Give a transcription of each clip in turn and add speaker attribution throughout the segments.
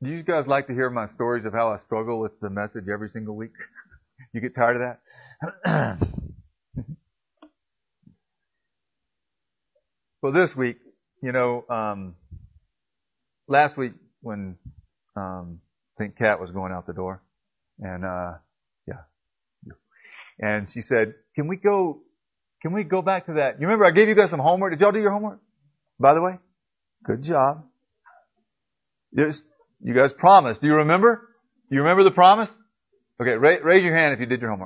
Speaker 1: Do you guys like to hear my stories of how I struggle with the message every single week? You get tired of that? Well, this week, last week when I think Kat was going out the door, and and she said, "Can we go back to that?" You remember I gave you guys some homework. Did y'all do your homework? By the way, good job. You guys promised. Do you remember? Do you remember the promise? Okay, raise your hand if you did your homework.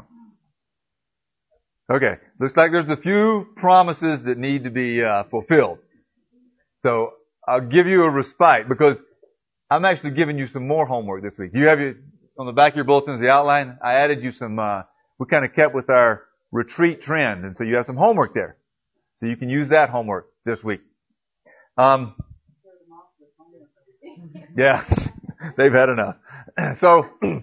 Speaker 1: Okay, looks like there's a few promises that need to be fulfilled. So I'll give you a respite because I'm actually giving you some more homework this week. You have on the back of your bulletins, the outline. I added you some. We kind of kept with our retreat trend, and so you have some homework there. So you can use that homework this week. Yeah, they've had enough. So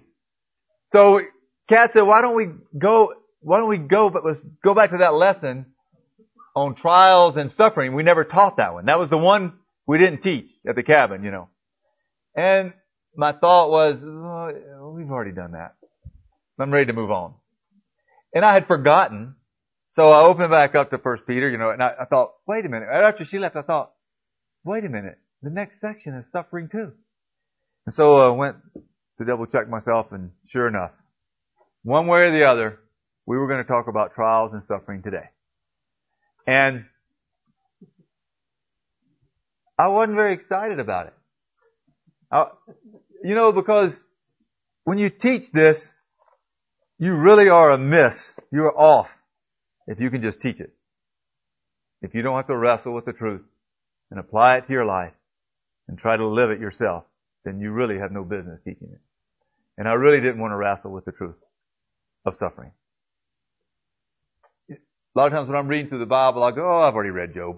Speaker 1: Kat said, why don't we go, but let's go back to that lesson on trials and suffering. We never taught that one. That was the one we didn't teach at the cabin, And my thought was, we've already done that. I'm ready to move on. And I had forgotten. So I opened back up to 1 Peter, and I thought, wait a minute. Right after she left, I thought, wait a minute. The next section is suffering too. And so I went to double check myself, and sure enough, one way or the other, we were going to talk about trials and suffering today. And I wasn't very excited about it. Because when you teach this, you really are amiss. You're off if you can just teach it. If you don't have to wrestle with the truth and apply it to your life and try to live it yourself, then you really have no business teaching it. And I really didn't want to wrestle with the truth of suffering. A lot of times when I'm reading through the Bible, I go, I've already read Job.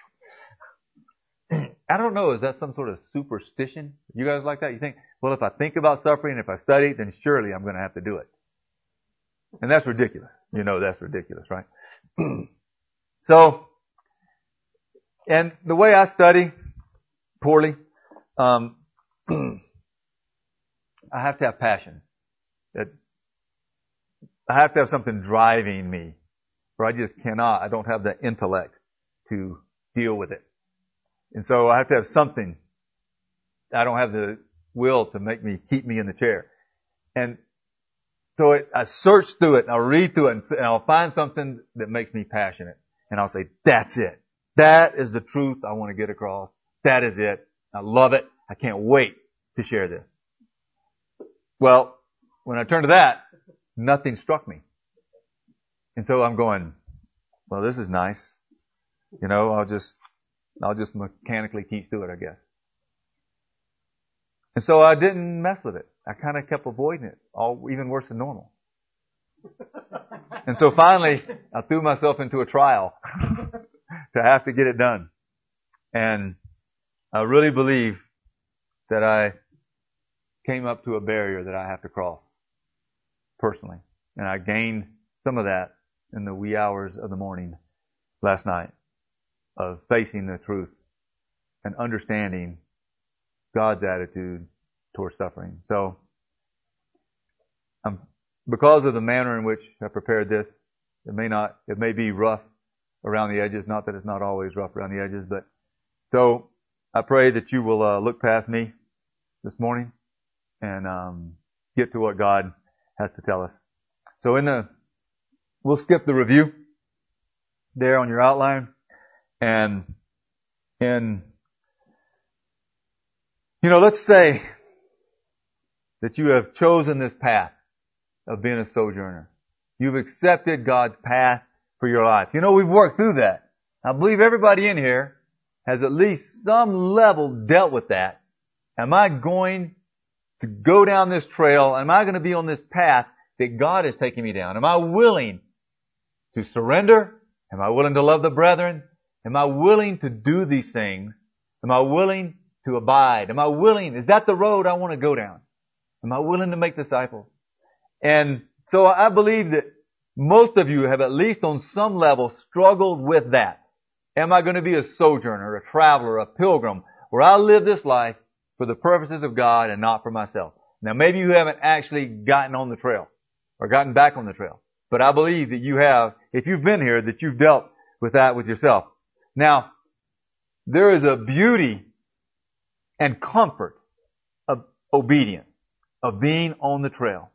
Speaker 1: I don't know, is that some sort of superstition? You guys like that? You think, well, if I think about suffering, if I study, then surely I'm going to have to do it. And that's ridiculous. That's ridiculous, right? So, and the way I study, poorly, I have to have passion. I have to have something driving me, or I just cannot. I don't have the intellect to deal with it. And so I have to have something. I don't have the will to keep me in the chair. And so I search through it, and I'll read through it, and I'll find something that makes me passionate. And I'll say, that's it. That is the truth I want to get across. That is it. I love it. I can't wait to share this. Well, when I turned to that, nothing struck me. And so I'm going, well, this is nice. I'll just mechanically teach through it, I guess. And so I didn't mess with it. I kind of kept avoiding it, even worse than normal. And so finally, I threw myself into a trial to have to get it done. And I really believe that I came up to a barrier that I have to cross personally. And I gained some of that in the wee hours of the morning last night of facing the truth and understanding God's attitude towards suffering. So, because of the manner in which I prepared this, it may be rough around the edges. Not that it's not always rough around the edges, but so I pray that you will look past me this morning and get to what God has to tell us. So we'll skip the review there on your outline, and let's say that you have chosen this path of being a sojourner. You've accepted God's path for your life. We've worked through that. I believe everybody in here has at least some level dealt with that. Am I going to go down this trail? Am I going to be on this path that God is taking me down? Am I willing to surrender? Am I willing to love the brethren? Am I willing to do these things? Am I willing to abide? Am I willing? Is that the road I want to go down? Am I willing to make disciples? And so I believe that most of you have at least on some level struggled with that. Am I going to be a sojourner, a traveler, a pilgrim, where I live this life for the purposes of God and not for myself. Now maybe you haven't actually gotten on the trail or gotten back on the trail. But I believe that you have, if you've been here, that you've dealt with that with yourself. Now, there is a beauty and comfort of obedience, of being on the trail.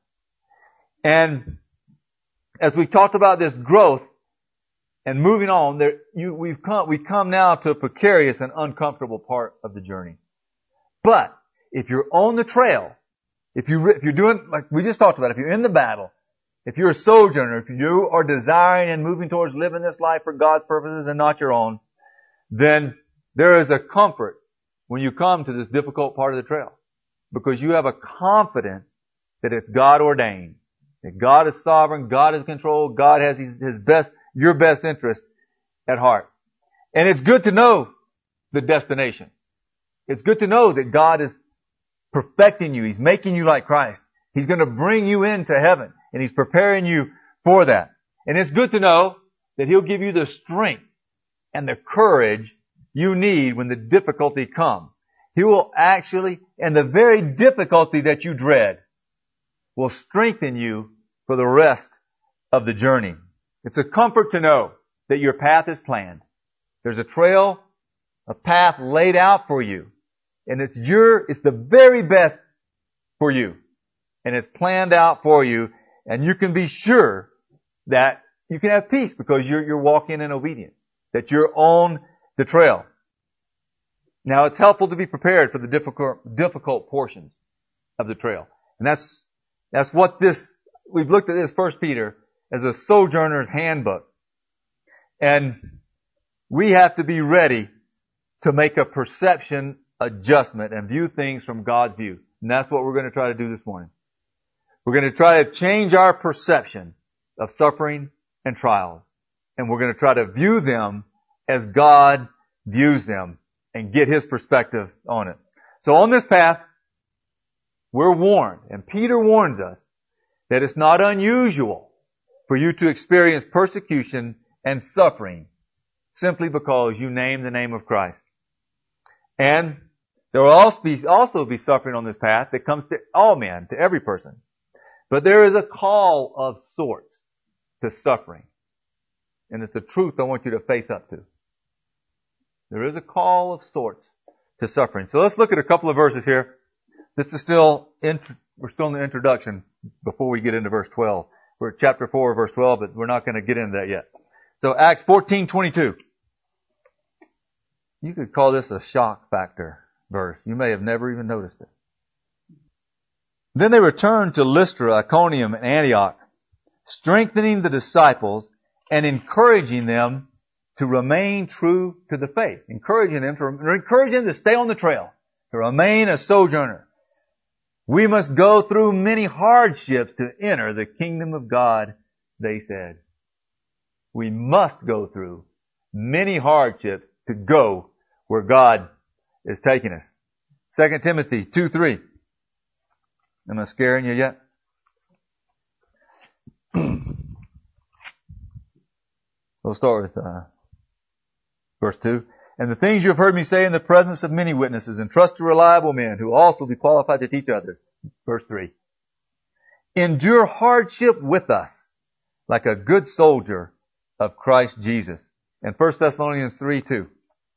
Speaker 1: And as we talked about this growth and moving on, we've come now to a precarious and uncomfortable part of the journey. But if you're on the trail, if you're doing, like we just talked about, if you're in the battle, if you're a sojourner, if you are desiring and moving towards living this life for God's purposes and not your own, then there is a comfort when you come to this difficult part of the trail. Because you have a confidence that it's God ordained. That God is sovereign, God is in control, God has your best interest at heart. And it's good to know the destination. It's good to know that God is perfecting you. He's making you like Christ. He's going to bring you into heaven. And He's preparing you for that. And it's good to know that He'll give you the strength and the courage you need when the difficulty comes. He will actually, and the very difficulty that you dread, will strengthen you for the rest of the journey. It's a comfort to know that your path is planned. There's a trail, a path laid out for you. And it's the very best for you. And it's planned out for you. And you can be sure that you can have peace because you're walking in obedience. That you're on the trail. Now it's helpful to be prepared for the difficult portions of the trail. And that's what we've looked at this 1 Peter as a sojourner's handbook. And we have to be ready to make a perception adjustment and view things from God's view. And that's what we're going to try to do this morning. We're going to try to change our perception of suffering and trials. And we're going to try to view them as God views them and get His perspective on it. So on this path, we're warned, and Peter warns us, that it's not unusual for you to experience persecution and suffering simply because you name the name of Christ. And there will also be suffering on this path that comes to all men, to every person. But there is a call of sorts to suffering. And it's the truth I want you to face up to. There is a call of sorts to suffering. So let's look at a couple of verses here. This is we're still in the introduction before we get into verse 12. We're at chapter 4, verse 12, but we're not going to get into that yet. So Acts 14:22. You could call this a shock factor verse. You may have never even noticed it. Then they returned to Lystra, Iconium, and Antioch, strengthening the disciples and encouraging them to remain true to the faith. Encouraging them to stay on the trail, to remain a sojourner. We must go through many hardships to enter the kingdom of God, they said. We must go through many hardships to go where God is taking us. 2 Timothy 2:3. Am I scaring you yet? We'll start with verse 2. And the things you have heard me say in the presence of many witnesses, entrust to reliable men who will also be qualified to teach others. Verse 3. Endure hardship with us like a good soldier of Christ Jesus. And 1 Thessalonians 3:2.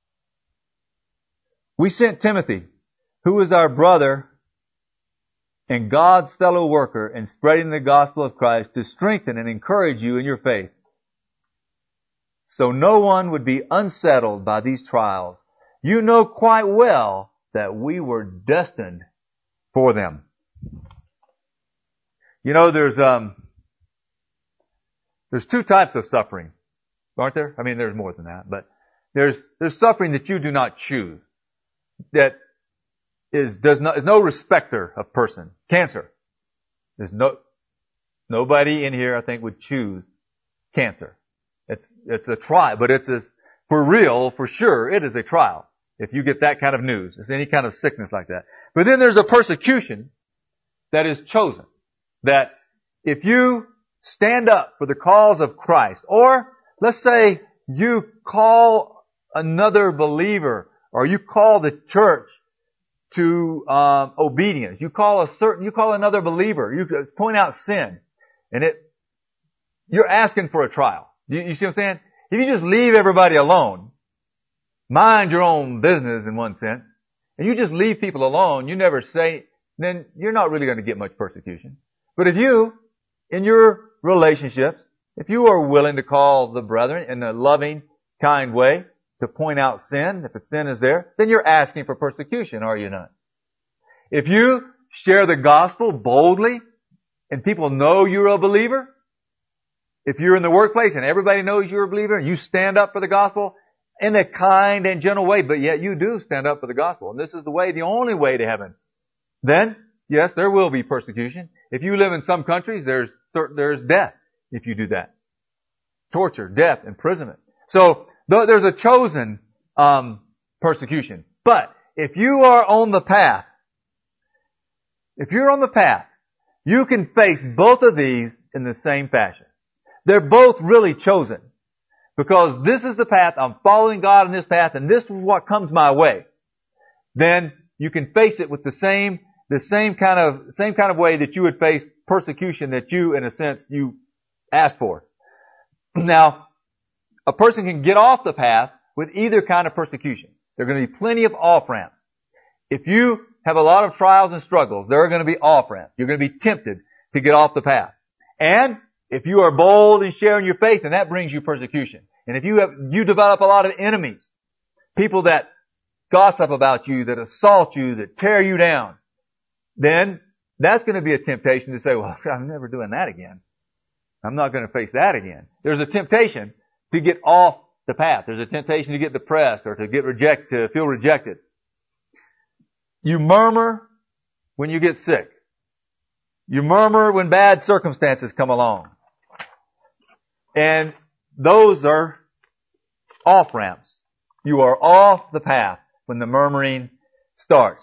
Speaker 1: We sent Timothy, who is our brother and God's fellow worker in spreading the gospel of Christ, to strengthen and encourage you in your faith, so no one would be unsettled by these trials. You know quite well that we were destined for them. You know, there's two types of suffering, aren't there? I mean, there's more than that, but there's suffering that you do not choose, that is no respecter of person. Cancer. There's nobody in here I think would choose cancer. It's a trial, but for real, for sure, it is a trial. If you get that kind of news, it's any kind of sickness like that. But then there's a persecution that is chosen. That if you stand up for the cause of Christ, or let's say you call another believer, or you call the church to obedience. You call another believer. You point out sin, and you're asking for a trial. You see what I'm saying? If you just leave everybody alone, mind your own business in one sense, and you just leave people alone, you never say, then you're not really going to get much persecution. But if you, in your relationships, if you are willing to call the brethren in a loving, kind way to point out sin, if a sin is there, then you're asking for persecution, are you not? If you share the gospel boldly and people know you're a believer, if you're in the workplace and everybody knows you're a believer and you stand up for the gospel in a kind and gentle way, but yet you do stand up for the gospel, and this is the only way to heaven, then, yes, there will be persecution. If you live in some countries, there's death if you do that. Torture, death, imprisonment. So, there's a chosen persecution. But if you are on the path, you can face both of these in the same fashion. They're both really chosen. Because this is the path, I'm following God in this path, and this is what comes my way. Then you can face it with the same kind of way that you would face persecution that you, in a sense, you asked for. Now, a person can get off the path with either kind of persecution. There are going to be plenty of off-ramps. If you have a lot of trials and struggles, there are going to be off-ramps. You're going to be tempted to get off the path. And if you are bold in sharing your faith, then that brings you persecution. And if you develop a lot of enemies, people that gossip about you, that assault you, that tear you down, then that's going to be a temptation to say, well, I'm never doing that again. I'm not going to face that again. There's a temptation to get off the path. There's a temptation to get depressed or to feel rejected. You murmur when you get sick. You murmur when bad circumstances come along. And those are off-ramps. You are off the path when the murmuring starts.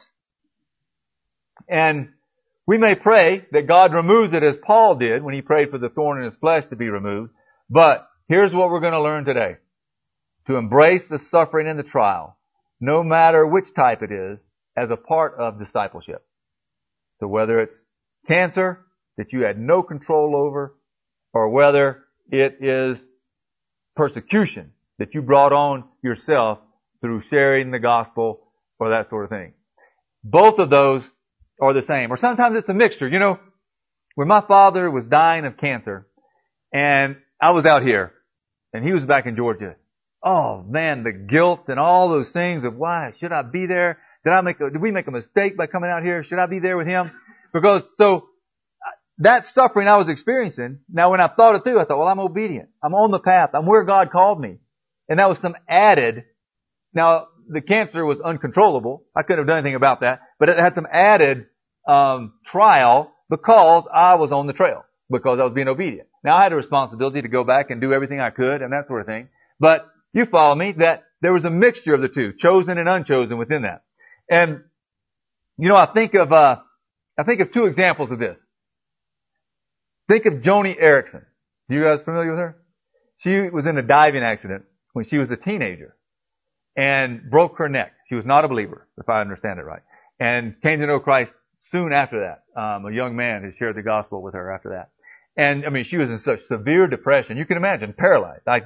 Speaker 1: And we may pray that God removes it as Paul did when he prayed for the thorn in his flesh to be removed. But here's what we're going to learn today. To embrace the suffering and the trial, no matter which type it is, as a part of discipleship. So whether it's cancer that you had no control over, or whether it is persecution that you brought on yourself through sharing the gospel or that sort of thing. Both of those are the same. Or sometimes it's a mixture. You know, when my father was dying of cancer, and I was out here, and he was back in Georgia. Oh man, the guilt and all those things of why should I be there? Did we make a mistake by coming out here? Should I be there with him? Because that suffering I was experiencing, now when I thought it through, I thought, well, I'm obedient. I'm on the path. I'm where God called me. And that was some added, now the cancer was uncontrollable. I couldn't have done anything about that, but it had some added trial because I was on the trail, because I was being obedient. Now I had a responsibility to go back and do everything I could and that sort of thing. But you follow me that there was a mixture of the two, chosen and unchosen within that. And, you know, I think of two examples of this. Think of Joni Eareckson. Are you guys familiar with her? She was in a diving accident when she was a teenager and broke her neck. She was not a believer, if I understand it right, and came to know Christ soon after that. A young man who shared the gospel with her after that. And, I mean, she was in such severe depression. You can imagine, paralyzed. I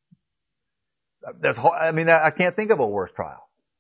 Speaker 1: can't think of a worse trial.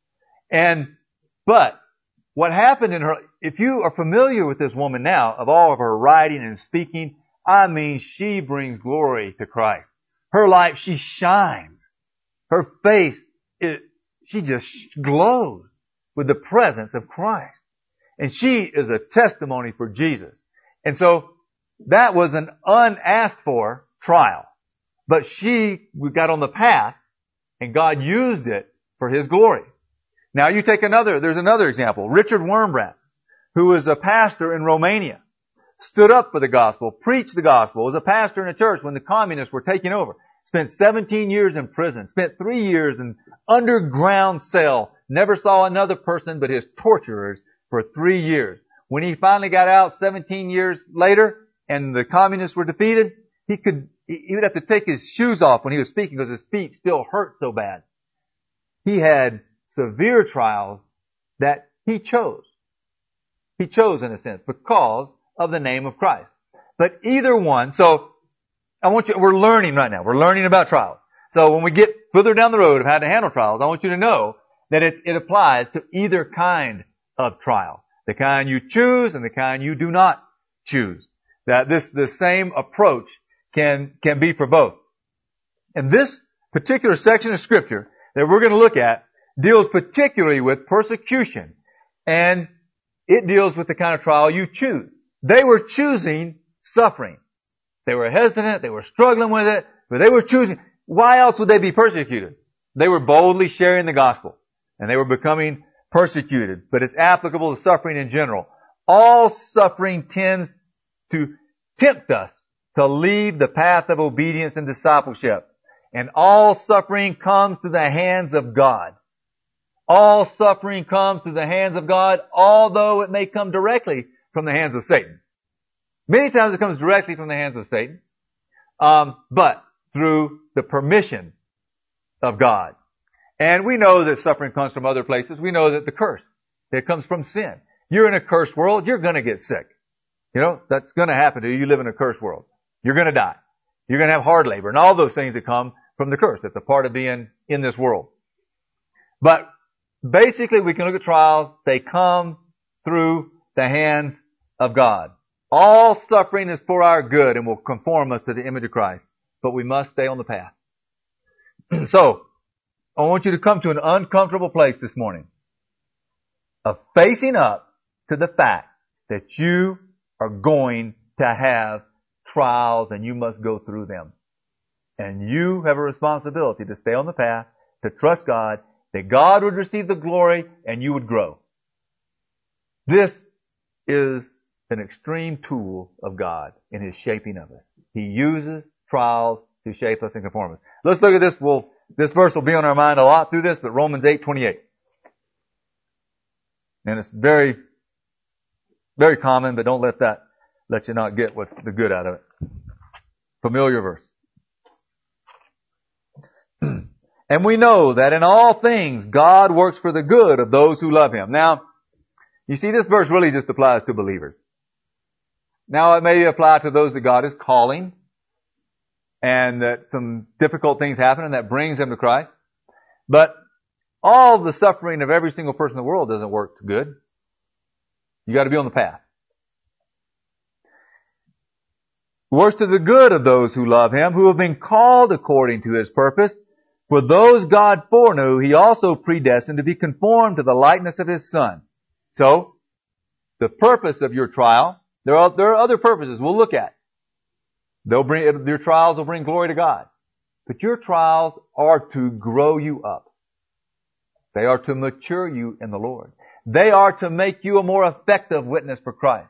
Speaker 1: But what happened in her, if you are familiar with this woman now, of all of her writing and speaking, I mean, she brings glory to Christ. Her life, she shines. Her face, she just glows with the presence of Christ. And she is a testimony for Jesus. And so, that was an unasked for trial. But we got on the path, and God used it for His glory. Now there's another example. Richard Wurmbrand, who was a pastor in Romania, stood up for the gospel, preached the gospel, was a pastor in a church when the communists were taking over. Spent 17 years in prison, spent 3 years in underground cell, never saw another person but his torturers for 3 years. When he finally got out 17 years later and the communists were defeated, he would have to take his shoes off when he was speaking because his feet still hurt so bad. He had severe trials that He chose. He chose in a sense because of the name of Christ. But either one, so we're learning right now. We're learning about trials. So when we get further down the road of how to handle trials, I want you to know that it applies to either kind of trial. The kind you choose and the kind you do not choose. That the same approach can be for both. And this particular section of Scripture that we're going to look at deals particularly with persecution. And it deals with the kind of trial you choose. They were choosing suffering. They were hesitant, they were struggling with it, but they were choosing. Why else would they be persecuted? They were boldly sharing the gospel, and they were becoming persecuted. But it's applicable to suffering in general. All suffering tends to tempt us to leave the path of obedience and discipleship. And all suffering comes through the hands of God. All suffering comes through the hands of God, although it may come directly from the hands of Satan. Many times it comes directly from the hands of Satan, but through the permission of God. And we know that suffering comes from other places. We know that the curse, it comes from sin. You're in a cursed world, you're going to get sick. You know, that's going to happen to you. You live in a cursed world. You're going to die. You're going to have hard labor and all those things that come from the curse. That's a part of being in this world. But basically we can look at trials. They come through the hands of God. All suffering is for our good and will conform us to the image of Christ. But we must stay on the path. So, I want you to come to an uncomfortable place this morning of facing up to the fact that you are going to have trials and you must go through them. And you have a responsibility to stay on the path, to trust God, that God would receive the glory and you would grow. This is an extreme tool of God in His shaping of us. He uses trials to shape us and conform us. Let's look at this. This verse will be on our mind a lot through this, but Romans 8:28. And it's very, very common, but don't let you not get what the good out of it. Familiar verse. And we know that in all things God works for the good of those who love Him. Now, you see, this verse really just applies to believers. Now, it may apply to those that God is calling and that some difficult things happen and that brings them to Christ. But all the suffering of every single person in the world doesn't work good. You got to be on the path. Works to the good of those who love Him, who have been called according to His purpose. For those God foreknew, He also predestined to be conformed to the likeness of His Son. So, the purpose of your trial, there are other purposes we'll look at. Your trials will bring glory to God. But your trials are to grow you up. They are to mature you in the Lord. They are to make you a more effective witness for Christ.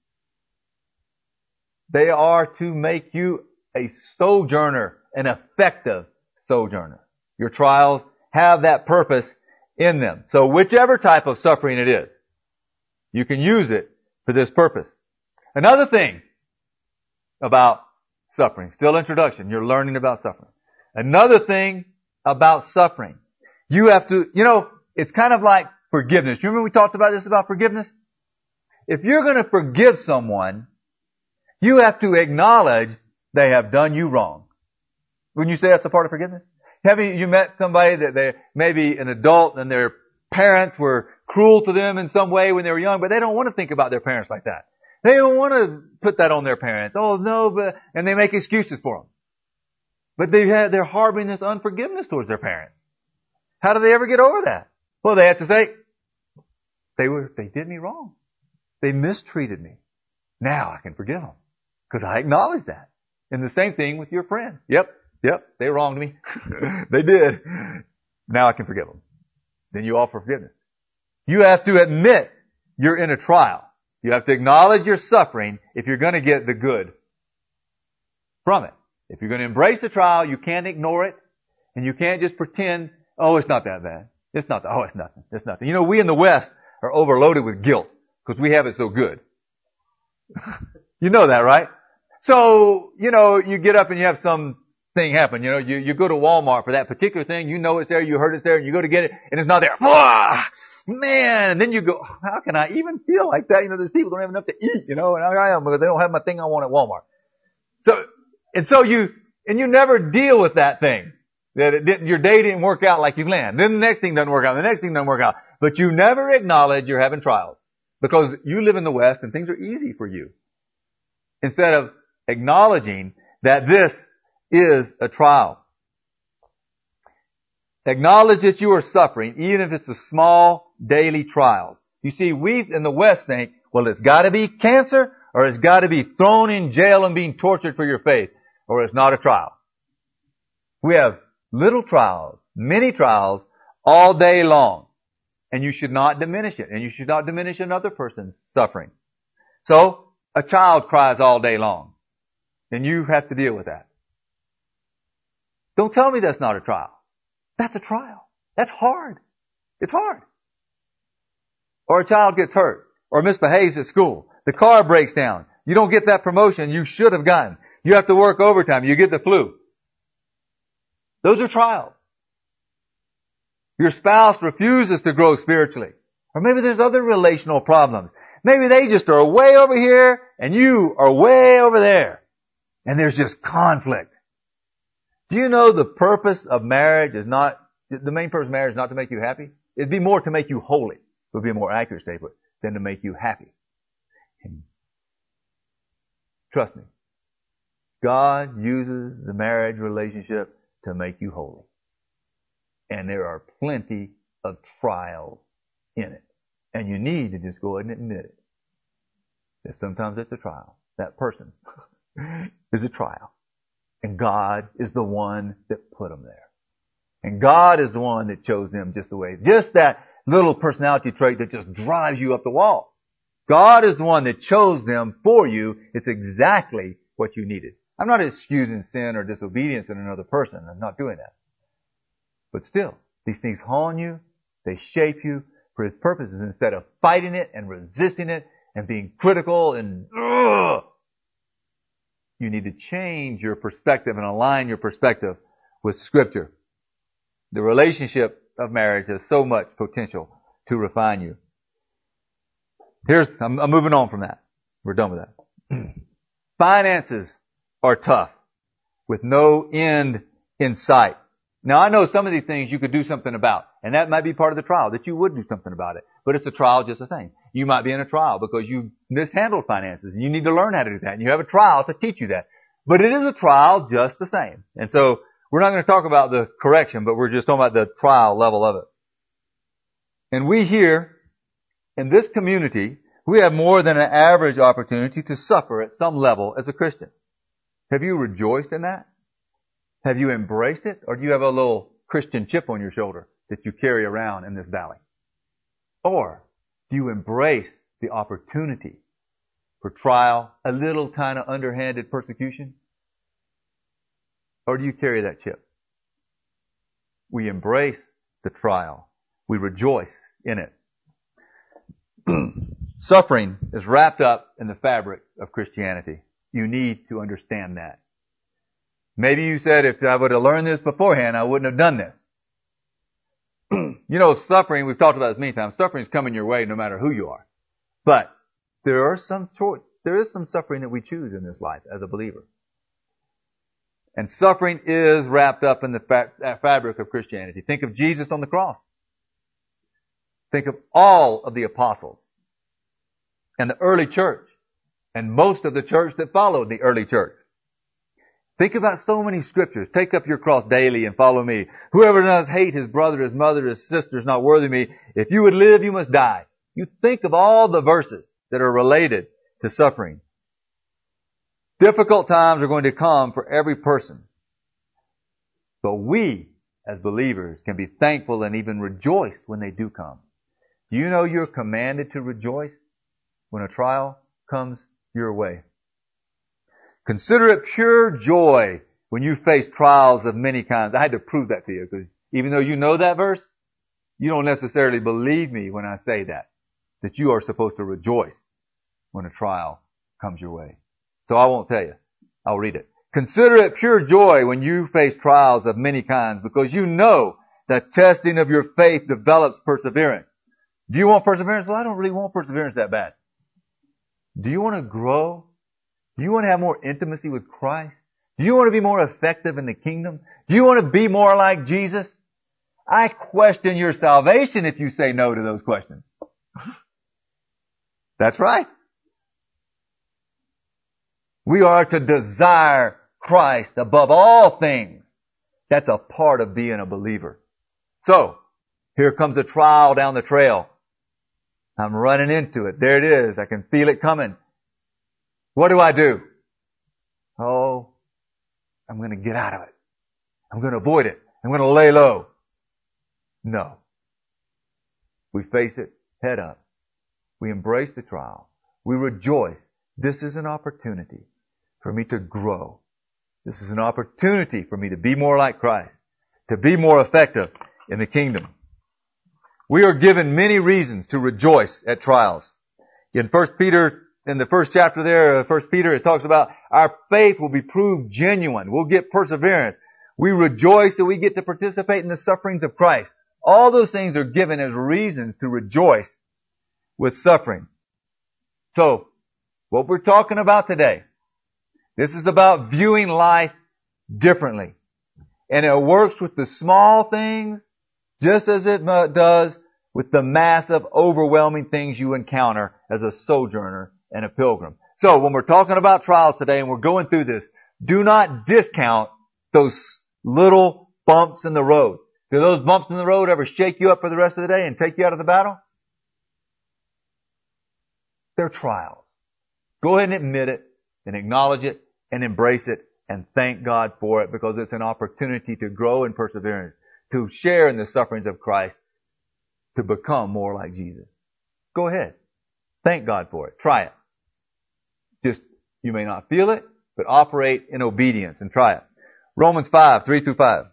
Speaker 1: They are to make you a sojourner, an effective sojourner. Your trials have that purpose in them. So whichever type of suffering it is, you can use it for this purpose. Another thing about suffering, still introduction, you're learning about suffering. Another thing about suffering, you have to, it's kind of like forgiveness. You remember we talked about this about forgiveness? If you're going to forgive someone, you have to acknowledge they have done you wrong. Wouldn't you say that's a part of forgiveness? Have you met somebody that they maybe an adult and their parents were cruel to them in some way when they were young, but they don't want to think about their parents like that. They don't want to put that on their parents. Oh no, and they make excuses for them. But they're harboring this unforgiveness towards their parents. How do they ever get over that? Well, they have to say, they did me wrong. They mistreated me. Now I can forgive them. Because I acknowledge that. And the same thing with your friend. Yep, they wronged me. They did. Now I can forgive them. Then you offer forgiveness. You have to admit you're in a trial. You have to acknowledge your suffering if you're going to get the good from it. If you're going to embrace the trial, you can't ignore it. And you can't just pretend, oh, it's not that bad. It's nothing. It's nothing. We in the West are overloaded with guilt because we have it so good. You know that, right? So, you get up and you have some thing happen. You know, you go to Walmart for that particular thing. You know it's there. You heard it's there. And you go to get it and it's not there. Ah, man. And then you go, how can I even feel like that? You know, there's people who don't have enough to eat, you know, and I am because they don't have my thing I want at Walmart. So you never deal with that thing. That your day didn't work out like you planned. Then the next thing doesn't work out. The next thing doesn't work out. But you never acknowledge you're having trials because you live in the West and things are easy for you. Instead of acknowledging that this is a trial. Acknowledge that you are suffering, even if it's a small daily trial. You see, we in the West think, well, it's got to be cancer, or it's got to be thrown in jail and being tortured for your faith, or it's not a trial. We have little trials, many trials, all day long. And you should not diminish it. And you should not diminish another person's suffering. So, a child cries all day long. And you have to deal with that. Don't tell me that's not a trial. That's a trial. That's hard. It's hard. Or a child gets hurt. Or misbehaves at school. The car breaks down. You don't get that promotion you should have gotten. You have to work overtime. You get the flu. Those are trials. Your spouse refuses to grow spiritually. Or maybe there's other relational problems. Maybe they just are way over here and you are way over there. And there's just conflict. Do you know the purpose of marriage is not, the main purpose of marriage is not to make you happy? It'd be more to make you holy. It would be a more accurate statement than to make you happy. And trust me. God uses the marriage relationship to make you holy. And there are plenty of trials in it. And you need to just go ahead and admit it. That sometimes it's a trial. That person is a trial. And God is the one that put them there. And God is the one that chose them just the way. Just that little personality trait that just drives you up the wall. God is the one that chose them for you. It's exactly what you needed. I'm not excusing sin or disobedience in another person. I'm not doing that. But still, these things haunt you. They shape you for His purposes. Instead of fighting it and resisting it and being critical and you need to change your perspective and align your perspective with Scripture. The relationship of marriage has so much potential to refine you. I'm moving on from that. We're done with that. Finances are tough with no end in sight. Now I know some of these things you could do something about, and that might be part of the trial, that you would do something about it. But it's a trial just the same. You might be in a trial because you mishandled finances, and you need to learn how to do that, and you have a trial to teach you that. But it is a trial just the same. And so we're not going to talk about the correction, but we're just talking about the trial level of it. And we here, in this community, we have more than an average opportunity to suffer at some level as a Christian. Have you rejoiced in that? Have you embraced it? Or do you have a little Christian chip on your shoulder that you carry around in this valley? Or do you embrace the opportunity for trial, a little kind of underhanded persecution? Or do you carry that chip? We embrace the trial. We rejoice in it. Suffering is wrapped up in the fabric of Christianity. You need to understand that. Maybe you said, if I would have learned this beforehand, I wouldn't have done this. You know, suffering, we've talked about this many times, suffering is coming your way no matter who you are. But there is some suffering that we choose in this life as a believer. And suffering is wrapped up in the fabric of Christianity. Think of Jesus on the cross. Think of all of the apostles and the early church and most of the church that followed the early church. Think about so many scriptures. Take up your cross daily and follow me. Whoever does hate his brother, his mother, his sister is not worthy of me. If you would live, you must die. You think of all the verses that are related to suffering. Difficult times are going to come for every person. But we, as believers, can be thankful and even rejoice when they do come. Do you know you're commanded to rejoice when a trial comes your way? Consider it pure joy when you face trials of many kinds. I had to prove that to you because even though you know that verse, you don't necessarily believe me when I say that you are supposed to rejoice when a trial comes your way. So I won't tell you. I'll read it. Consider it pure joy when you face trials of many kinds, because you know that testing of your faith develops perseverance. Do you want perseverance? Well, I don't really want perseverance that bad. Do you want to grow? Do you want to have more intimacy with Christ? Do you want to be more effective in the kingdom? Do you want to be more like Jesus? I question your salvation if you say no to those questions. That's right. We are to desire Christ above all things. That's a part of being a believer. So, here comes a trial down the trail. I'm running into it. There it is. I can feel it coming. What do? Oh, I'm going to get out of it. I'm going to avoid it. I'm going to lay low. No. We face it head up. We embrace the trial. We rejoice. This is an opportunity for me to grow. This is an opportunity for me to be more like Christ, to be more effective in the kingdom. We are given many reasons to rejoice at trials. In 1 Peter, in the first chapter there, 1 Peter, it talks about our faith will be proved genuine. We'll get perseverance. We rejoice that we get to participate in the sufferings of Christ. All those things are given as reasons to rejoice with suffering. So, what we're talking about today, this is about viewing life differently. And it works with the small things just as it does with the massive, overwhelming things you encounter as a sojourner and a pilgrim. So when we're talking about trials today and we're going through this, do not discount those little bumps in the road. Do those bumps in the road ever shake you up for the rest of the day and take you out of the battle? They're trials. Go ahead and admit it and acknowledge it and embrace it and thank God for it, because it's an opportunity to grow in perseverance, to share in the sufferings of Christ, to become more like Jesus. Go ahead. Thank God for it. Try it. Just, you may not feel it, but operate in obedience and try it. Romans 5, 3-5.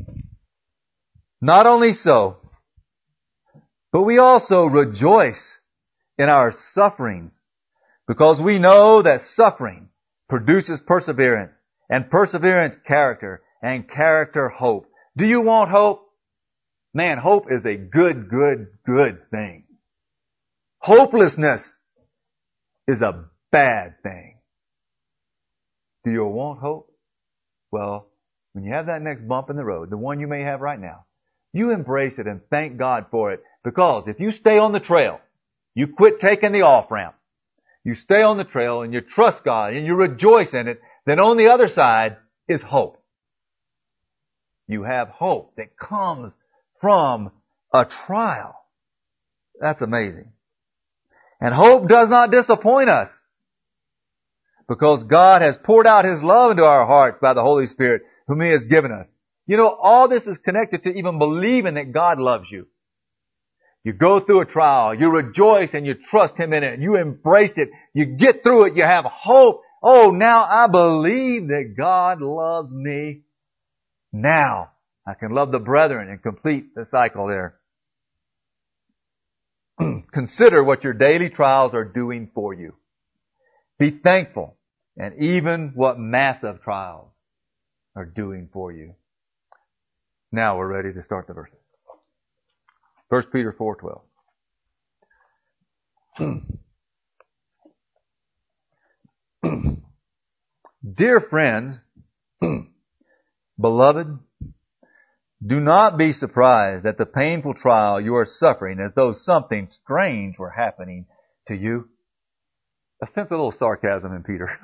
Speaker 1: Not only so, but we also rejoice in our sufferings, because we know that suffering produces perseverance, and perseverance character, and character hope. Do you want hope? Man, hope is a good thing. Hopelessness is a bad thing. Do you want hope? Well, when you have that next bump in the road, the one you may have right now, you embrace it and thank God for it, because if you stay on the trail, you quit taking the off-ramp, you stay on the trail and you trust God and you rejoice in it, then on the other side is hope. You have hope that comes from a trial. That's amazing. And hope does not disappoint us, because God has poured out His love into our hearts by the Holy Spirit whom He has given us. You know, all this is connected to even believing that God loves you. You go through a trial, you rejoice and you trust Him in it, and you embrace it, you get through it, you have hope. Oh, now I believe that God loves me. Now I can love the brethren and complete the cycle there. Consider what your daily trials are doing for you. Be thankful, and even what massive trials are doing for you. Now we're ready to start the verses. 1 Peter 4:12. Dear friends, beloved, do not be surprised at the painful trial you are suffering, as though something strange were happening to you. I sense a little sarcasm in Peter.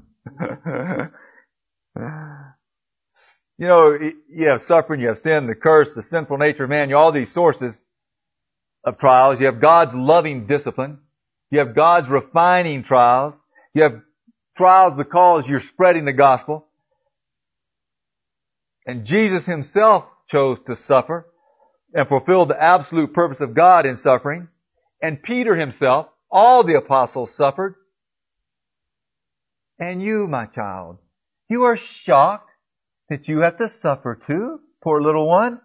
Speaker 1: You know, you have suffering, you have sin, the curse, the sinful nature of man, you have all these sources of trials. You have God's loving discipline. You have God's refining trials. You have trials because you're spreading the gospel. And Jesus Himself chose to suffer and fulfilled the absolute purpose of God in suffering. And Peter himself, all the apostles suffered. And you, my child, you are shocked that you have to suffer too, poor little one.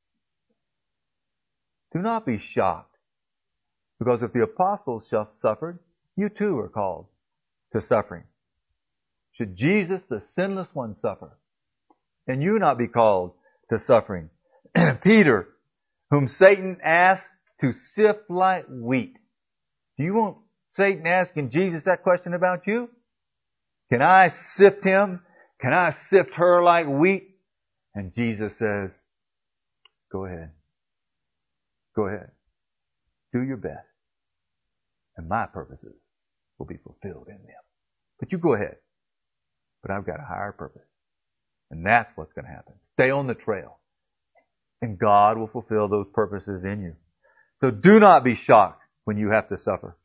Speaker 1: Do not be shocked, because if the apostles suffered, you too are called to suffering. should Jesus, the sinless one, suffer, and you not be called to suffering? Peter, whom Satan asked to sift like wheat. Do you want Satan asking Jesus that question about you? Can I sift him? Can I sift her like wheat? And Jesus says, go ahead. Go ahead. Do your best. And my purposes will be fulfilled in them. But you go ahead. But I've got a higher purpose. And that's what's going to happen. Stay on the trail. And God will fulfill those purposes in you. So do not be shocked when you have to suffer.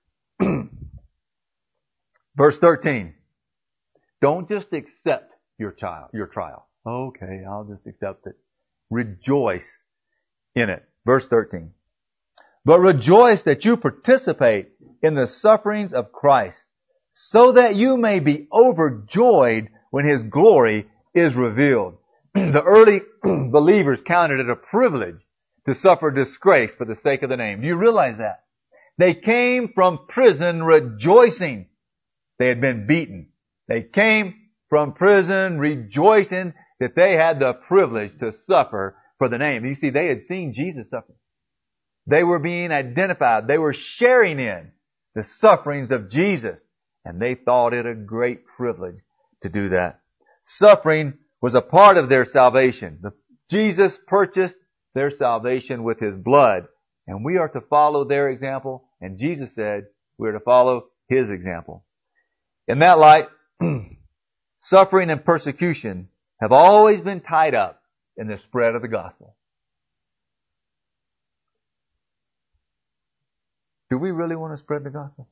Speaker 1: Verse 13. Don't just accept your trial. Okay, I'll just accept it. Rejoice in it. Verse 13. But rejoice that you participate in the sufferings of Christ, so that you may be overjoyed when His glory is revealed. The early believers counted it a privilege to suffer disgrace for the sake of the name. Do you realize that? They came from prison rejoicing. They had been beaten. They came from prison rejoicing that they had the privilege to suffer for the name. You see, they had seen Jesus suffer. They were being identified. They were sharing in the sufferings of Jesus. And they thought it a great privilege to do that. Suffering was a part of their salvation. Jesus purchased their salvation with His blood. And we are to follow their example. And Jesus said we are to follow His example. In that light, suffering and persecution have always been tied up in the spread of the gospel. Do we really want to spread the gospel?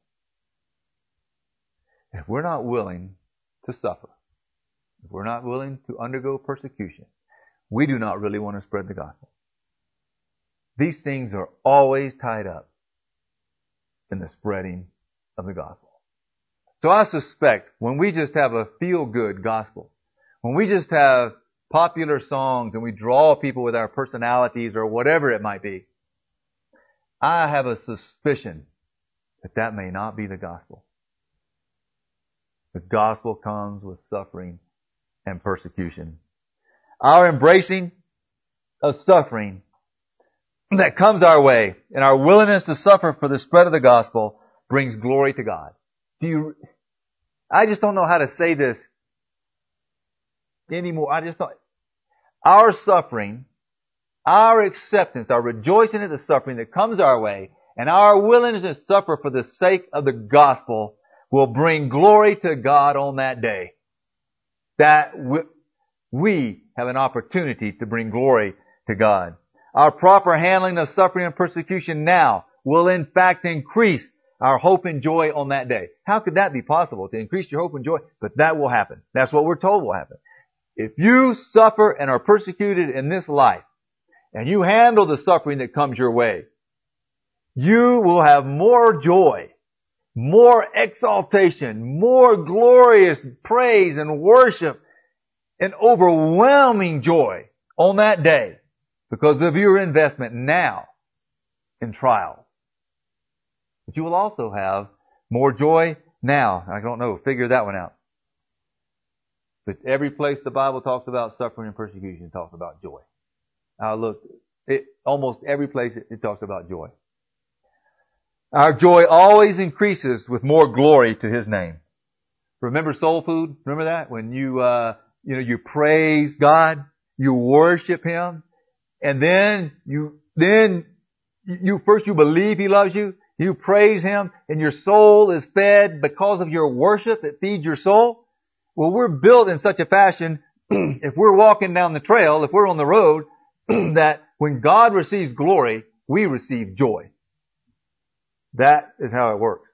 Speaker 1: If we're not willing to suffer, if we're not willing to undergo persecution, we do not really want to spread the gospel. These things are always tied up in the spreading of the gospel. So I suspect when we just have a feel-good gospel, when we just have popular songs and we draw people with our personalities or whatever it might be, I have a suspicion that that may not be the gospel. The gospel comes with suffering and persecution. Our embracing of suffering that comes our way and our willingness to suffer for the spread of the gospel brings glory to God. I just don't know how to say this anymore. Our suffering, our acceptance, our rejoicing at the suffering that comes our way, and our willingness to suffer for the sake of the gospel will bring glory to God on that day. That we have an opportunity to bring glory to God. Our proper handling of suffering and persecution now will in fact increase our hope and joy on that day. How could that be possible, to increase your hope and joy? But that will happen. That's what we're told will happen. If you suffer and are persecuted in this life, and you handle the suffering that comes your way, you will have more joy, more exaltation, more glorious praise and worship, and overwhelming joy on that day because of your investment now in trials. But you will also have more joy now. I don't know, figure that one out. But every place the Bible talks about suffering and persecution talks about joy. Almost every place it talks about joy. Our joy always increases with more glory to His name. Remember soul food? Remember that? When you praise God, you worship Him, and then you first you believe He loves you, you praise Him, and your soul is fed because of your worship. It feeds your soul. Well, we're built in such a fashion, if we're walking down the trail, if we're on the road, that when God receives glory, we receive joy. That is how it works.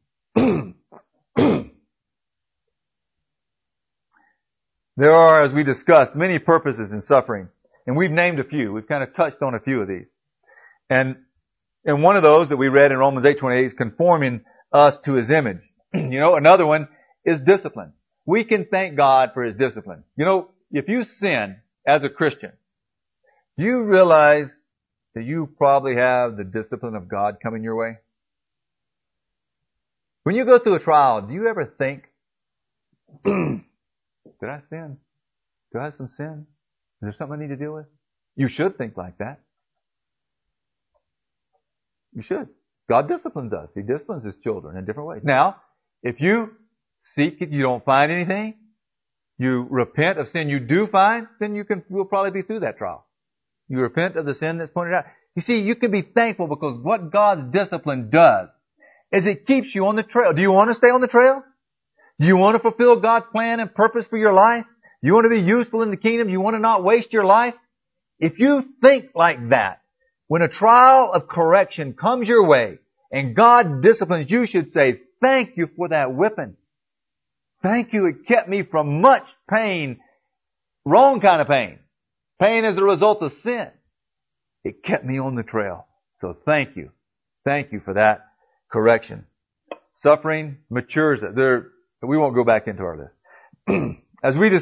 Speaker 1: There are, as we discussed, many purposes in suffering. And we've named a few. We've kind of touched on a few of these. And one of those that we read in Romans 8:28 is conforming us to His image. Another one is discipline. We can thank God for His discipline. If you sin as a Christian, do you realize that you probably have the discipline of God coming your way? When you go through a trial, do you ever think, Did I sin? Do I have some sin? Is there something I need to deal with? You should think like that. You should. God disciplines us. He disciplines His children in different ways. Now, if you seek it, you don't find anything, you repent of sin you do find, then you'll probably be through that trial. You repent of the sin that's pointed out. You see, you can be thankful because what God's discipline does is it keeps you on the trail. Do you want to stay on the trail? Do you want to fulfill God's plan and purpose for your life? You want to be useful in the kingdom? You want to not waste your life? If you think like that, when a trial of correction comes your way and God disciplines, you should say, thank you for that whipping. Thank you. It kept me from much pain, wrong kind of pain. Pain as a result of sin. It kept me on the trail. So thank you. Thank you for that correction. Suffering matures it. We won't go back into our list. As we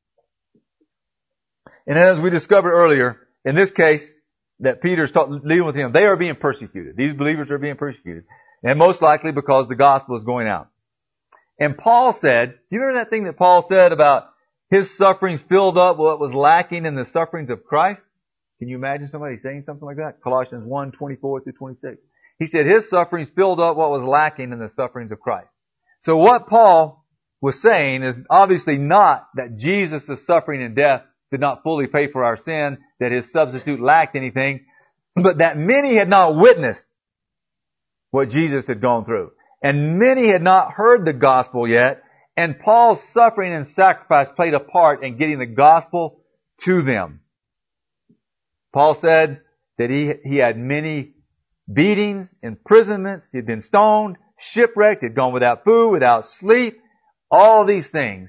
Speaker 1: discovered earlier, in this case, that Peter's dealing with him, they are being persecuted. These believers are being persecuted. And most likely because the gospel is going out. And Paul said, you remember that thing that Paul said about his sufferings filled up what was lacking in the sufferings of Christ? Can you imagine somebody saying something like that? Colossians 1:24-26. He said his sufferings filled up what was lacking in the sufferings of Christ. So what Paul was saying is obviously not that Jesus' suffering and death did not fully pay for our sin, that His substitute lacked anything, but that many had not witnessed what Jesus had gone through. And many had not heard the gospel yet, and Paul's suffering and sacrifice played a part in getting the gospel to them. Paul said that he had many beatings, imprisonments, he had been stoned, shipwrecked, he had gone without food, without sleep, all these things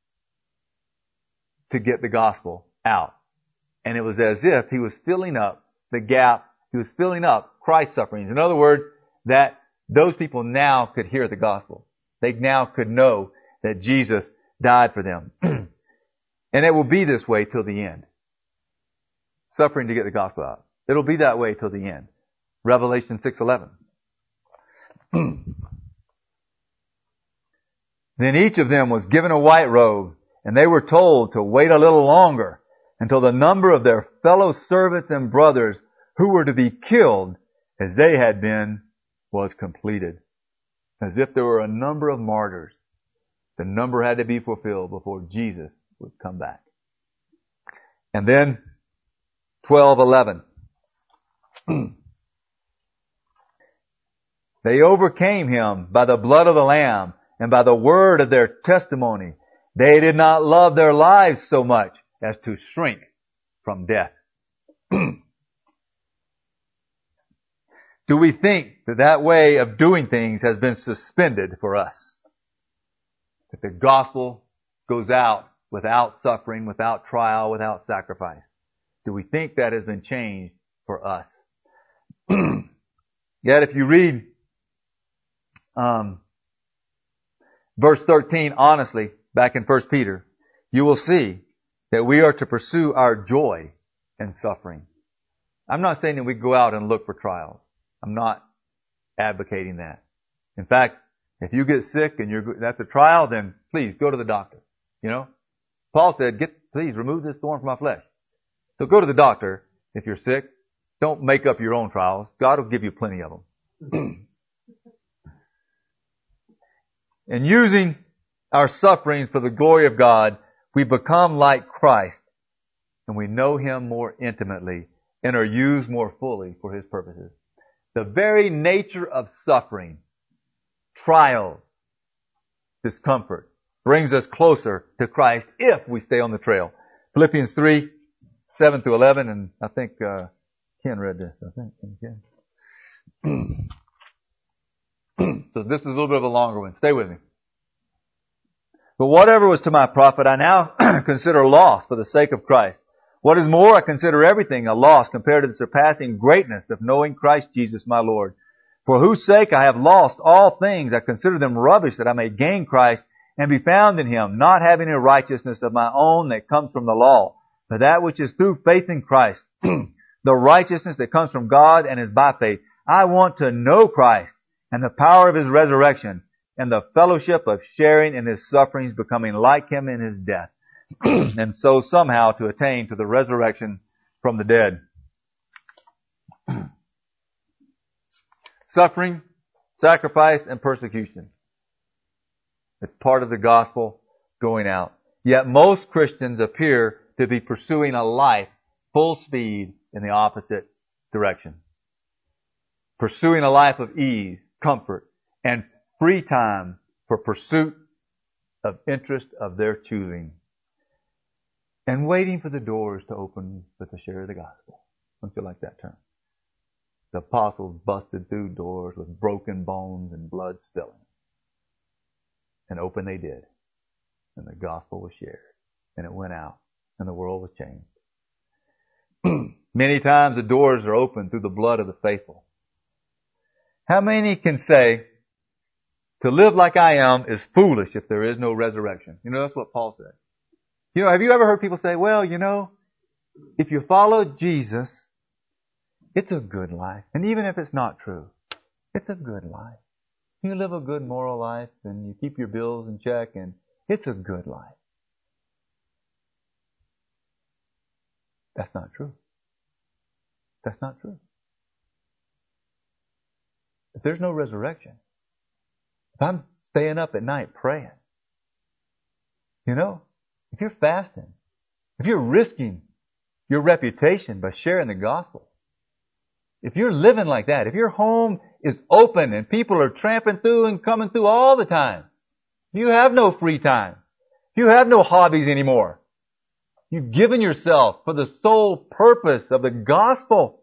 Speaker 1: to get the gospel out. And it was as if he was filling up the gap, he was filling up Christ's sufferings. In other words, that those people now could hear the gospel. They now could know that Jesus died for them. And it will be this way till the end. Suffering to get the gospel out. It'll be that way till the end. Revelation 6:11. Then each of them was given a white robe, and they were told to wait a little longer until the number of their fellow servants and brothers who were to be killed as they had been was completed. As if there were a number of martyrs. The number had to be fulfilled before Jesus would come back. And then 12:11. They overcame him by the blood of the Lamb and by the word of their testimony. They did not love their lives so much as to shrink from death. Do we think that way of doing things has been suspended for us? That the gospel goes out without suffering, without trial, without sacrifice. Do we think that has been changed for us? Yet if you read verse 13 honestly, back in 1 Peter, you will see that we are to pursue our joy in suffering. I'm not saying that we go out and look for trials. I'm not advocating that. In fact, if you get sick and that's a trial, then please go to the doctor. You know? Paul said, please remove this thorn from my flesh. So go to the doctor if you're sick. Don't make up your own trials. God will give you plenty of them. And using our sufferings for the glory of God, we become like Christ and we know Him more intimately and are used more fully for His purposes. The very nature of suffering, trials, discomfort, brings us closer to Christ if we stay on the trail. Philippians 3:7-11, and I think Ken read this. I think Ken. So this is a little bit of a longer one. Stay with me. But whatever was to my profit, I now consider loss for the sake of Christ. What is more, I consider everything a loss compared to the surpassing greatness of knowing Christ Jesus my Lord, for whose sake I have lost all things. I consider them rubbish that I may gain Christ and be found in Him, not having a righteousness of my own that comes from the law, but that which is through faith in Christ, the righteousness that comes from God and is by faith. I want to know Christ and the power of His resurrection and the fellowship of sharing in His sufferings, becoming like Him in His death, and so somehow to attain to the resurrection from the dead. Suffering, sacrifice, and persecution. It's part of the gospel going out. Yet most Christians appear to be pursuing a life full speed in the opposite direction. Pursuing a life of ease, comfort, and free time for pursuit of interest of their choosing. And waiting for the doors to open with the share of the gospel. Don't you like that term? The apostles busted through doors with broken bones and blood spilling. And open they did. And the gospel was shared. And it went out. And the world was changed. Many times the doors are opened through the blood of the faithful. How many can say, to live like I am is foolish if there is no resurrection? You know, that's what Paul said. You know, have you ever heard people say, well, you know, if you follow Jesus, it's a good life. And even if it's not true, it's a good life. You live a good moral life and you keep your bills in check and it's a good life. That's not true. That's not true. If there's no resurrection, if I'm staying up at night praying, you know, if you're fasting, if you're risking your reputation by sharing the gospel, if you're living like that, if your home is open and people are tramping through and coming through all the time, you have no free time. You have no hobbies anymore. You've given yourself for the sole purpose of the gospel.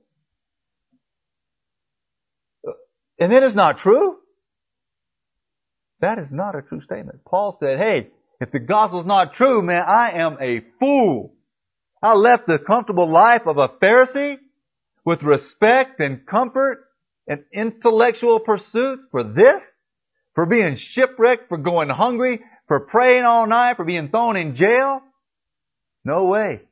Speaker 1: And it is not true. That is not a true statement. Paul said, hey, if the gospel is not true, man, I am a fool. I left the comfortable life of a Pharisee with respect and comfort and intellectual pursuits for this, for being shipwrecked, for going hungry, for praying all night, for being thrown in jail. No way.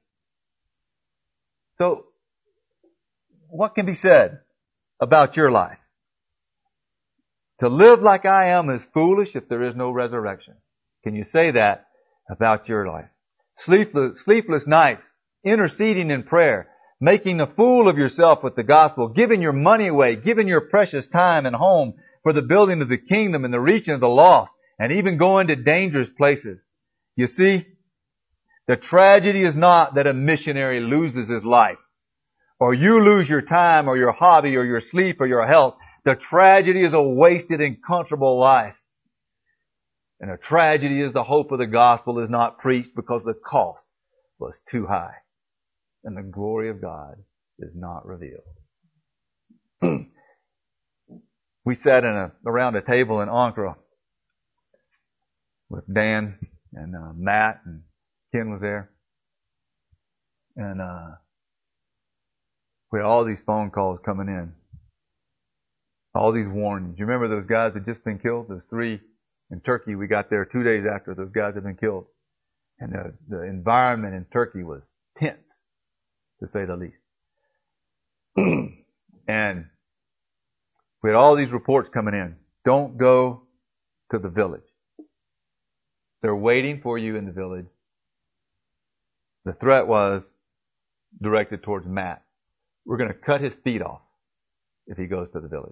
Speaker 1: So, what can be said about your life? To live like I am is foolish if there is no resurrection. Can you say that about your life? Sleepless nights, interceding in prayer, making a fool of yourself with the gospel, giving your money away, giving your precious time and home for the building of the kingdom and the reaching of the lost, and even going to dangerous places. You see, the tragedy is not that a missionary loses his life, or you lose your time, or your hobby, or your sleep, or your health. The tragedy is a wasted and comfortable life. And a tragedy is the hope of the gospel is not preached because the cost was too high. And the glory of God is not revealed. We sat around a table in Ankara with Dan and Matt, and Ken was there. And we had all these phone calls coming in. All these warnings. You remember those guys that had just been killed? Those 3 in Turkey. We got there 2 days after those guys had been killed. And the environment in Turkey was tense, to say the least. And we had all these reports coming in. Don't go to the village. They're waiting for you in the village. The threat was directed towards Matt. We're going to cut his feet off if he goes to the village.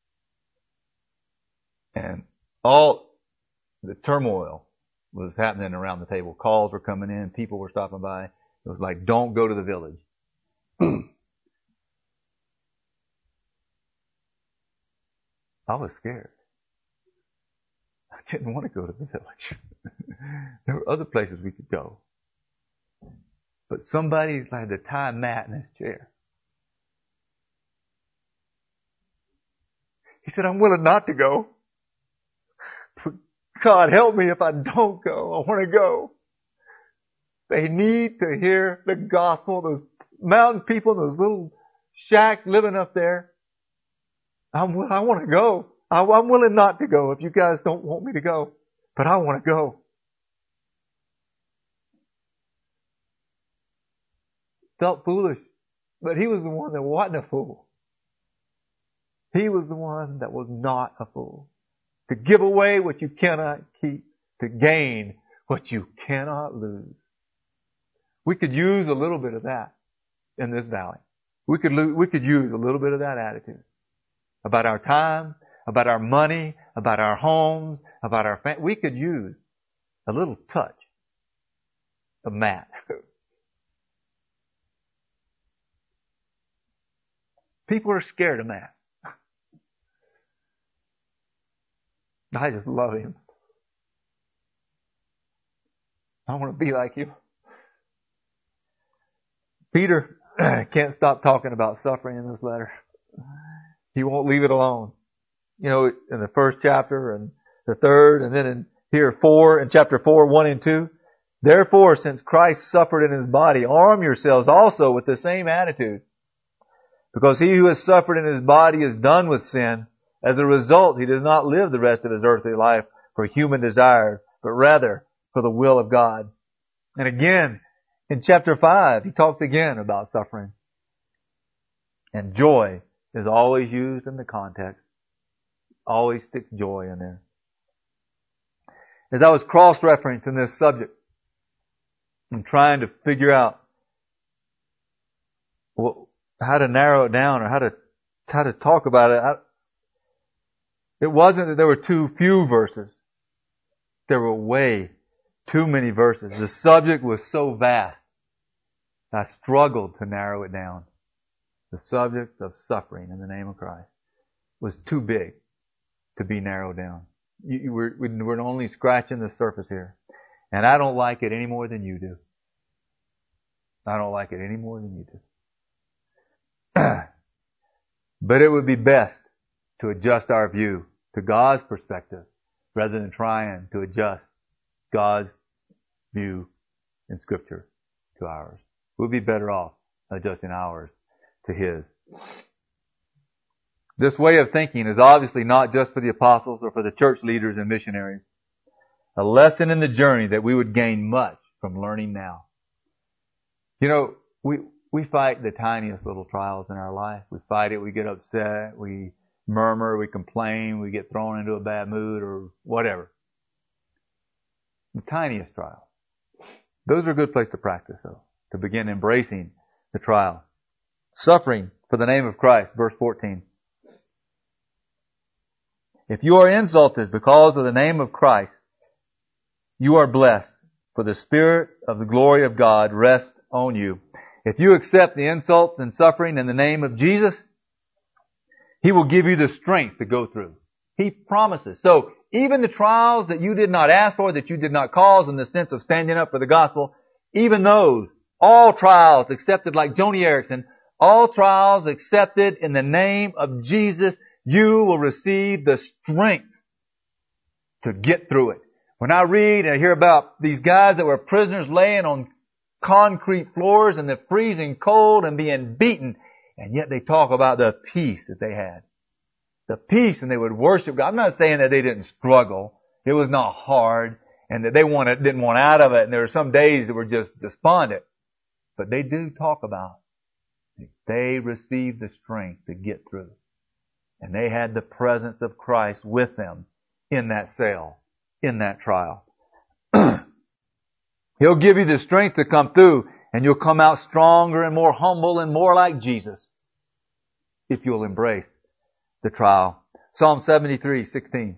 Speaker 1: And all the turmoil was happening around the table. Calls were coming in. People were stopping by. It was like, don't go to the village. I was scared. I didn't want to go to the village. There were other places we could go. But somebody had to tie Matt in his chair. He said, I'm willing not to go. But God, help me if I don't go. I want to go. They need to hear the gospel. Those mountain people, those little shacks living up there. I want to go. I'm willing not to go if you guys don't want me to go. But I want to go. Felt foolish. But he was the one that wasn't a fool. He was the one that was not a fool. To give away what you cannot keep. To gain what you cannot lose. We could use a little bit of that in this valley. We could use a little bit of that attitude. About our time, about our money, about our homes, about our family. We could use a little touch of Matt. People are scared of Matt. I just love him. I want to be like you. Peter can't stop talking about suffering in this letter. He won't leave it alone. You know, in the first chapter and the third, and then in here 4, in chapter 4, 1 and 2. Therefore, since Christ suffered in His body, arm yourselves also with the same attitude. Because he who has suffered in his body is done with sin. As a result, he does not live the rest of his earthly life for human desires, but rather for the will of God. And again, in chapter 5, he talks again about suffering. And joy is always used in the context. Always sticks joy in there. As I was cross-referencing this subject, I'm trying to figure out how to narrow it down or how to talk about it. It wasn't that there were too few verses. There were way too many verses. The subject was so vast. I struggled to narrow it down. The subject of suffering in the name of Christ was too big to be narrowed down. We're only scratching the surface here. And I don't like it any more than you do. I don't like it any more than you do. But it would be best to adjust our view to God's perspective rather than trying to adjust God's view in Scripture to ours. We'll be better off adjusting ours to His. This way of thinking is obviously not just for the apostles or for the church leaders and missionaries. A lesson in the journey that we would gain much from learning now. You know, we fight the tiniest little trials in our life. We fight it, we get upset, we murmur, we complain, we get thrown into a bad mood or whatever. The tiniest trials. Those are a good place to practice though, to begin embracing the trial. Suffering for the name of Christ, verse 14. If you are insulted because of the name of Christ, you are blessed, for the Spirit of the glory of God rests on you. If you accept the insults and suffering in the name of Jesus, He will give you the strength to go through. He promises. So even the trials that you did not ask for, that you did not cause in the sense of standing up for the gospel, even those, all trials accepted like Joni Eareckson, all trials accepted in the name of Jesus, you will receive the strength to get through it. When I read and I hear about these guys that were prisoners laying on concrete floors in the freezing cold and being beaten, and yet they talk about the peace that they had. The peace, and they would worship God. I'm not saying that they didn't struggle. It was not hard, and that they didn't want out of it, and there were some days that were just despondent. But they do talk about they received the strength to get through. And they had the presence of Christ with them in that cell, in that trial. He'll give you the strength to come through, and you'll come out stronger and more humble and more like Jesus if you'll embrace the trial. Psalm 73:16.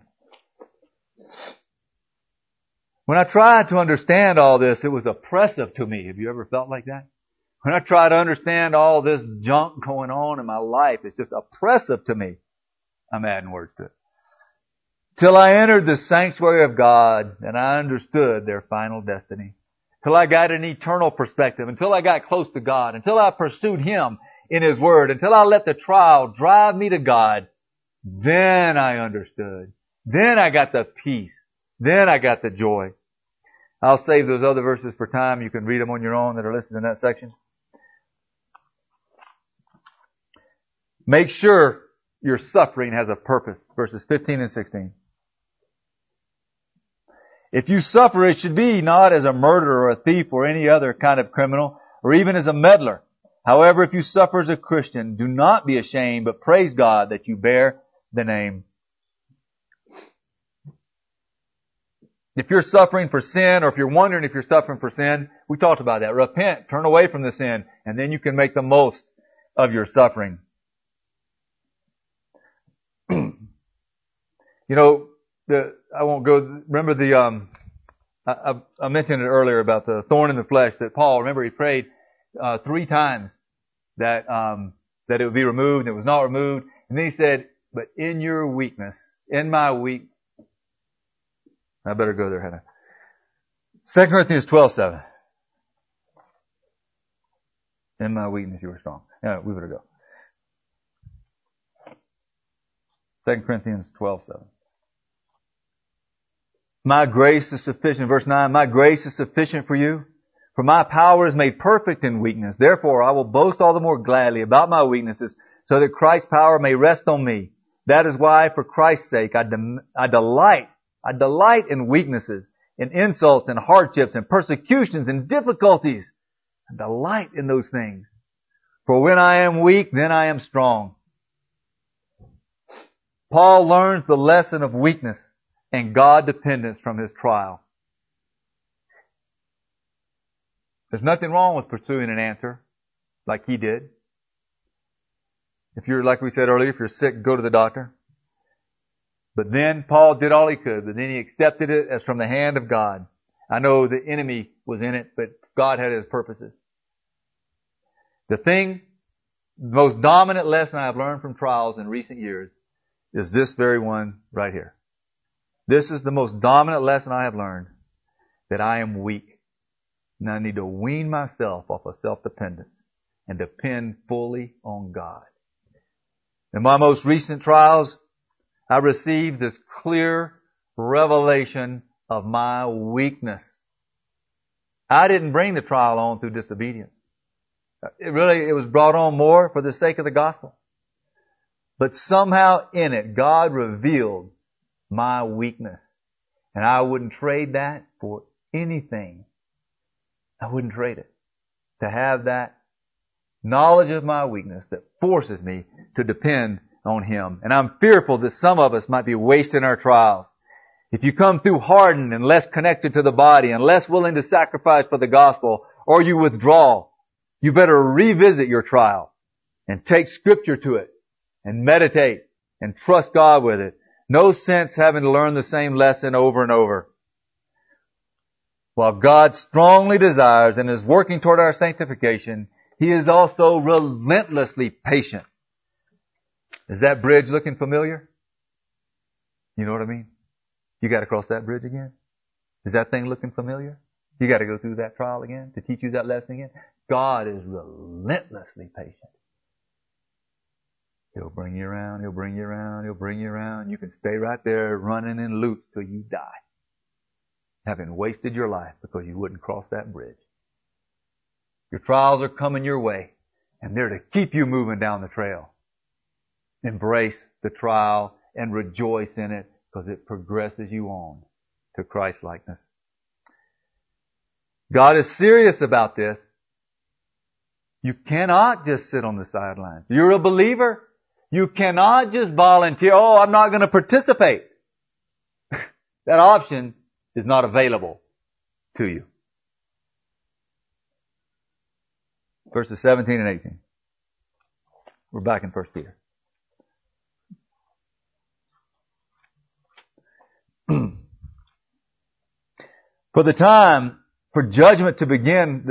Speaker 1: When I tried to understand all this, it was oppressive to me. Have you ever felt like that? When I try to understand all this junk going on in my life, it's just oppressive to me. I'm adding words to it. Till I entered the sanctuary of God and I understood their final destiny. Till I got an eternal perspective, until I got close to God, until I pursued Him in His Word, until I let the trial drive me to God, then I understood. Then I got the peace. Then I got the joy. I'll save those other verses for time. You can read them on your own that are listed in that section. Make sure your suffering has a purpose. Verses 15 and 16. If you suffer, it should be not as a murderer or a thief or any other kind of criminal, or even as a meddler. However, if you suffer as a Christian, do not be ashamed, but praise God that you bear the name. If you're suffering for sin, or if you're wondering if you're suffering for sin, we talked about that. Repent, turn away from the sin, and then you can make the most of your suffering. You know, I won't go, remember I mentioned it earlier about the thorn in the flesh that Paul, remember he prayed 3 times that it would be removed, and it was not removed. And then he said, but in your weakness, in my weak, I better go there, hadn't I? 2 Corinthians 12:7. In my weakness you were strong. Yeah, we better go. 2 Corinthians 12:7. My grace is sufficient. Verse 9, my grace is sufficient for you, for my power is made perfect in weakness. Therefore I will boast all the more gladly about my weaknesses, so that Christ's power may rest on me. That is why, for Christ's sake, I delight in weaknesses, in insults, and hardships, and persecutions, and difficulties. I delight in those things. For when I am weak, then I am strong. Paul learns the lesson of weakness and God dependence from his trial. There's nothing wrong with pursuing an answer like he did. If you're, like we said earlier, if you're sick, go to the doctor. But then Paul did all he could, but then he accepted it as from the hand of God. I know the enemy was in it, but God had his purposes. The most dominant lesson I have learned from trials in recent years is this very one right here. This is the most dominant lesson I have learned, that I am weak. And I need to wean myself off of self-dependence and depend fully on God. In my most recent trials, I received this clear revelation of my weakness. I didn't bring the trial on through disobedience. It was brought on more for the sake of the gospel. But somehow in it, God revealed my weakness. And I wouldn't trade that for anything. I wouldn't trade it. To have that knowledge of my weakness that forces me to depend on Him. And I'm fearful that some of us might be wasting our trials. If you come through hardened and less connected to the body and less willing to sacrifice for the gospel, or you withdraw, you better revisit your trial and take Scripture to it and meditate and trust God with it. No sense having to learn the same lesson over and over. While God strongly desires and is working toward our sanctification, He is also relentlessly patient. Is that bridge looking familiar? You know what I mean? You got to cross that bridge again? Is that thing looking familiar? You got to go through that trial again to teach you that lesson again? God is relentlessly patient. He'll bring you around, He'll bring you around, He'll bring you around. You can stay right there running in loops till you die, having wasted your life because you wouldn't cross that bridge. Your trials are coming your way, and they're to keep you moving down the trail. Embrace the trial and rejoice in it, because it progresses you on to Christ-likeness. God is serious about this. You cannot just sit on the sidelines. You're a believer. You cannot just volunteer. Oh, I'm not going to participate. That option is not available to you. Verses 17 and 18. We're back in 1 Peter. For it is the time for the judgment to begin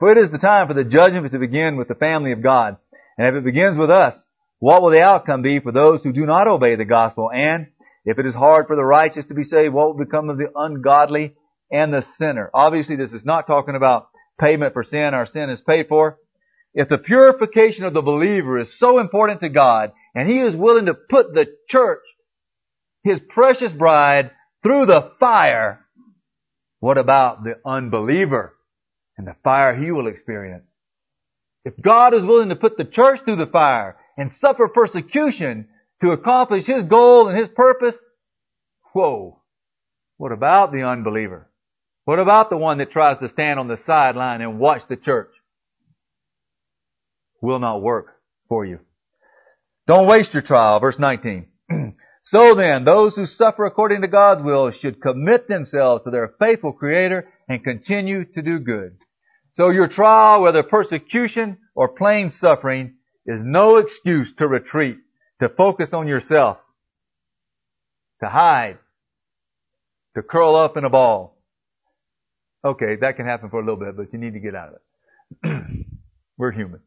Speaker 1: with the family of God. And if it begins with us, what will the outcome be for those who do not obey the gospel? And if it is hard for the righteous to be saved, what will become of the ungodly and the sinner? Obviously, this is not talking about payment for sin. Our sin is paid for. If the purification of the believer is so important to God, and He is willing to put the church, His precious bride, through the fire, what about the unbeliever and the fire he will experience? If God is willing to put the church through the fire and suffer persecution to accomplish His goal and His purpose, whoa, what about the unbeliever? What about the one that tries to stand on the sideline and watch the church? Will not work for you. Don't waste your trial. Verse 19. So then, those who suffer according to God's will should commit themselves to their faithful Creator and continue to do good. So your trial, whether persecution or plain suffering, is no excuse to retreat, to focus on yourself, to hide, to curl up in a ball. Okay, that can happen for a little bit, but you need to get out of it. We're human.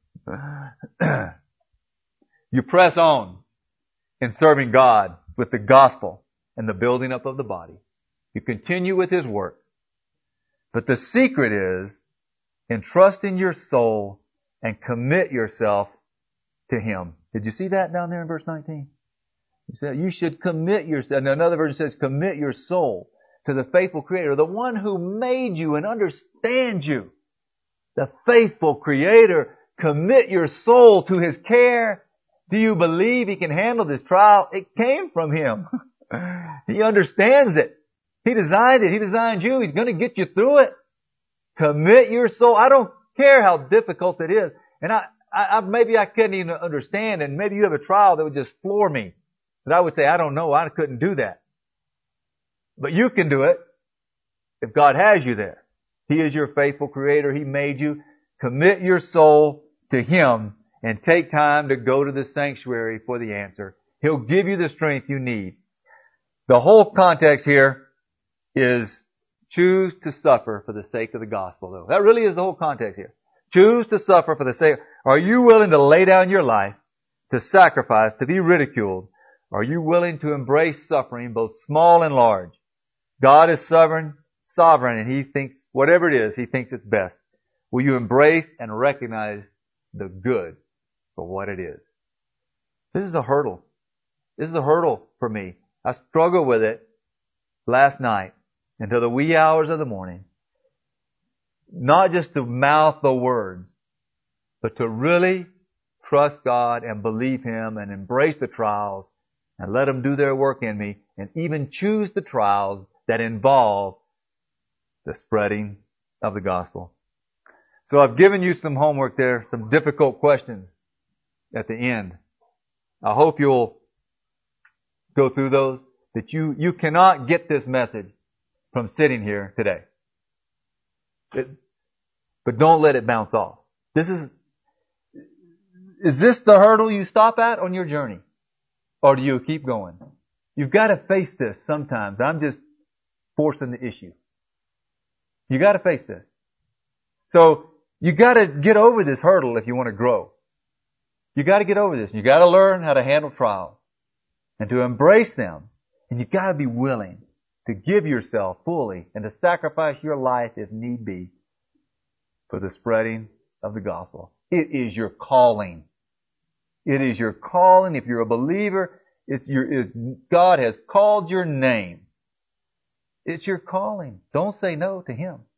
Speaker 1: You press on in serving God with the gospel and the building up of the body. You continue with His work. But the secret is entrust in your soul and commit yourself to Him. Did you see that down there in verse 19? He said you should commit yourself. And another verse says commit your soul to the faithful Creator, the one who made you and understands you. The faithful Creator. Commit your soul to His care. Do you believe He can handle this trial? It came from Him. He understands it. He designed it. He designed you. He's going to get you through it. Commit your soul. I don't care how difficult it is. And maybe I couldn't even understand, and maybe you have a trial that would just floor me. That I would say, I don't know, I couldn't do that. But you can do it if God has you there. He is your faithful Creator. He made you. Commit your soul to Him and take time to go to the sanctuary for the answer. He'll give you the strength you need. The whole context here is choose to suffer for the sake of the gospel, though. That really is the whole context here. Choose to suffer for the sake. Are you willing to lay down your life, to sacrifice, to be ridiculed? Are you willing to embrace suffering, both small and large? God is sovereign, and He thinks, whatever it is, He thinks it's best. Will you embrace and recognize the good for what it is? This is a hurdle. This is a hurdle for me. I struggled with it last night until the wee hours of the morning. Not just to mouth the words, but to really trust God and believe Him and embrace the trials and let them do their work in me and even choose the trials that involve the spreading of the gospel. So I've given you some homework there, some difficult questions at the end. I hope you'll go through those. That you cannot get this message from sitting here today. But don't let it bounce off. Is this the hurdle you stop at on your journey? Or do you keep going? You've got to face this sometimes. I'm just forcing the issue. You got to face this. So you got to get over this hurdle if you want to grow. You got to get over this. You got to learn how to handle trials and to embrace them. And you got to be willing to give yourself fully and to sacrifice your life if need be for the spreading of the gospel. It is your calling. It is your calling. If you're a believer, God has called your name. It's your calling. Don't say no to Him.